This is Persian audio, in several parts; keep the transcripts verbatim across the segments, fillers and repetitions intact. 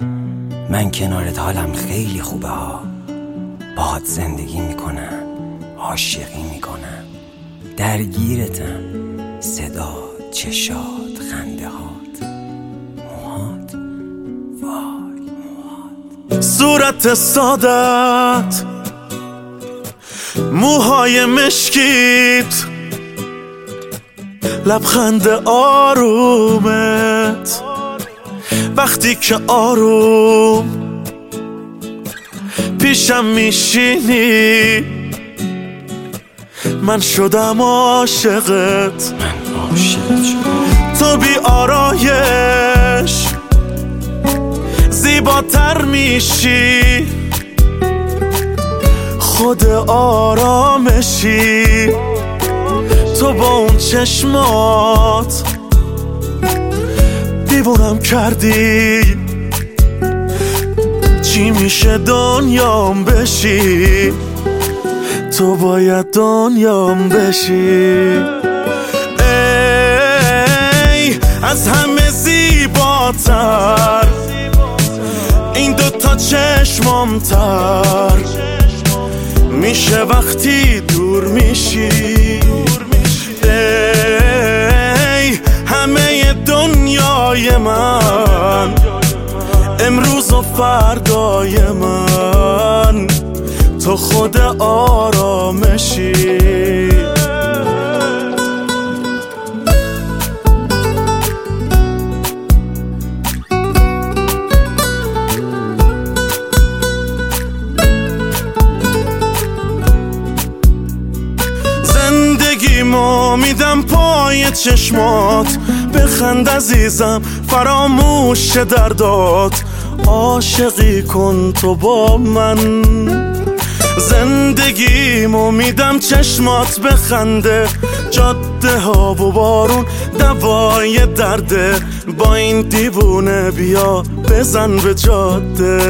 من کنارت حالم خیلی خوبه ها. باهات زندگی میکنم، عاشقی میکنم، درگیرتم. صدا، چشات، خنده هات، موهات، وای موهات. صورت سادت، موهای مشکیت، لبخند آرومت وقتی که آروم پیشم میشینی من شدم عاشقت. من عاشقت شدم. تو بی آرایش زیباتر میشی، خود آرامشی. تو با اون چشمات دیوونم کردی. چی میشه دنیام بشی، تو باید دنیام بشی. ای از همه زیباتر این دوتا چشمام تر میشه وقتی دور میشی. ای همه دنیای من، امروز و فردای من، تو خود آرامشی. زندگیمو میدم پای چشمات، بخند عزیزم فراموش دردات. عاشقی کن تو با من، زندگیمو میدم چشمات بخنده. جاده ها و بارون دوای درده، با این دیوونه بیا بزن به جاده.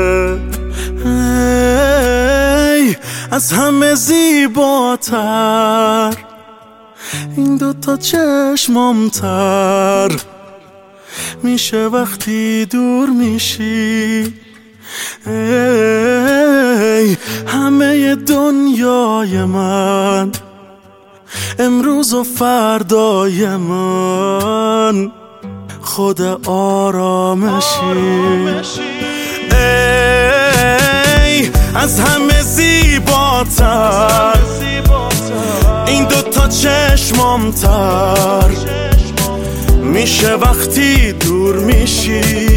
ای از همه زیباتر این دوتا چشمام تر میشه وقتی دور میشی. ای همه دنیای من، امروز و فردای من، خود آرامشی. ای از همه زیباتر این دوتا چشمام تر میشه وقتی دور میشی.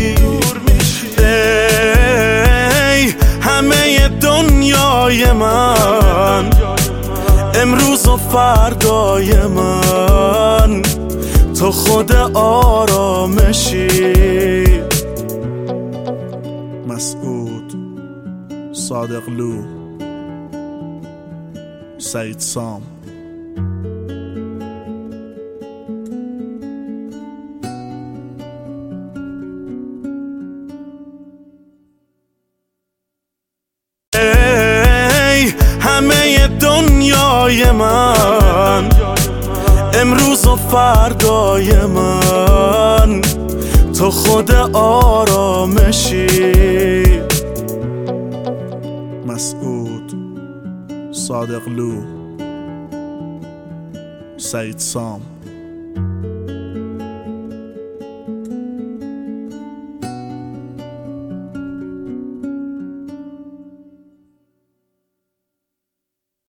ای همه دنیای من، امروز و فردای من، تو خود آرامشی. مسعود، صادقلو، سعید سام. همه دنیای من، امروز و فردای من، تو خود آرامشی. مسعود، صادقلو، سعید سام.